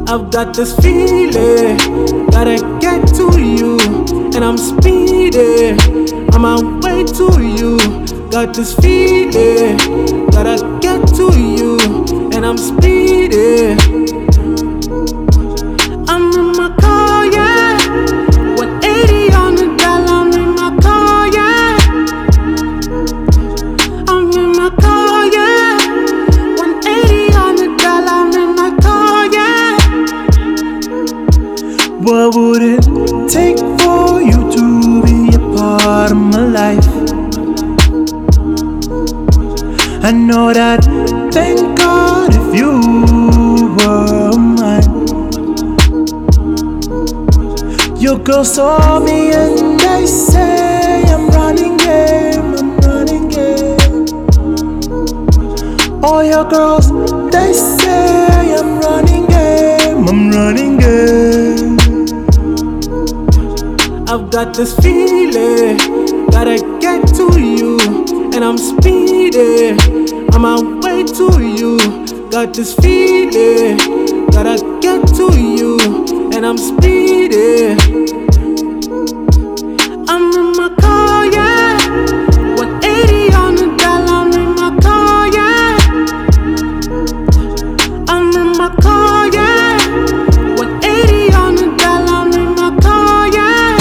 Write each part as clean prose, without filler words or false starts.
I've got this feeling, gotta get to you, and I'm speeding, on my way to you. Got this feeling, gotta get to you, and I'm speeding. I'm in my car, yeah, 180 on the dial, I'm in my car, yeah. I'm in my car, yeah, 180 on the dial, I'm in my car, yeah. What would it take for you to be a part of my life? I know that, thank God, if you were mine. Your girl saw me and they say I'm running game, I'm running game. All your girls, they say I'm running game, I'm running game. I've got this feeling, gotta get to you, and I'm speeding, on my way to you. Got this feeling, gotta get to you, and I'm speeding. I'm in my car, yeah, 180 on the dial, I'm in my car, yeah. I'm in my car, yeah, 180 on the dial, I'm in my car, yeah.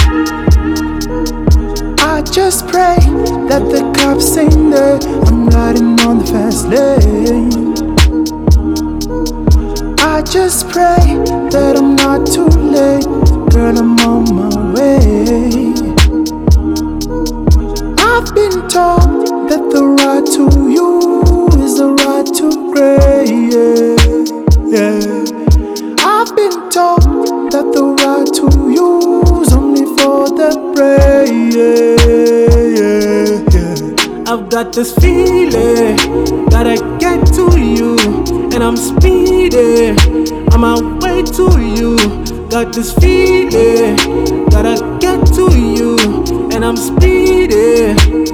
I just pray that the cops ain't there. I'm riding on the fast lane. I just pray that I'm not too late. Girl, I'm on my way. I've been told that the ride to you is the ride to gray, yeah. I've been told that the ride to you's only for the brave, yeah. I've got this feeling, gotta get to you, and I'm speeding, on my way to you. Got this feeling, gotta get to you, and I'm speeding.